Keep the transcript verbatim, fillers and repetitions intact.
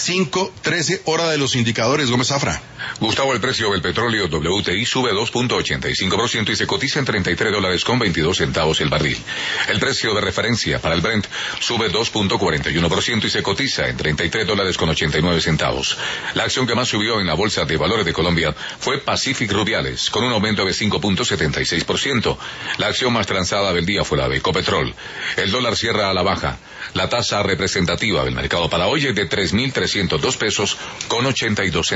cinco trece, hora de los indicadores. Gómez Zafra. Gustavo, el precio del petróleo W T I sube dos punto ochenta y cinco por ciento y se cotiza en treinta y tres dólares con veintidós centavos el barril. El precio de referencia para el Brent sube dos punto cuarenta y uno por ciento y se cotiza en treinta y tres dólares con ochenta y nueve centavos. La acción que más subió en la Bolsa de Valores de Colombia fue Pacific Rubiales, con un aumento de cinco punto setenta y seis por ciento. La acción más transada del día fue la de Ecopetrol. El dólar cierra a la baja. La tasa representativa del mercado para hoy es de tres mil trescientos dos pesos con ochenta y dos centavos.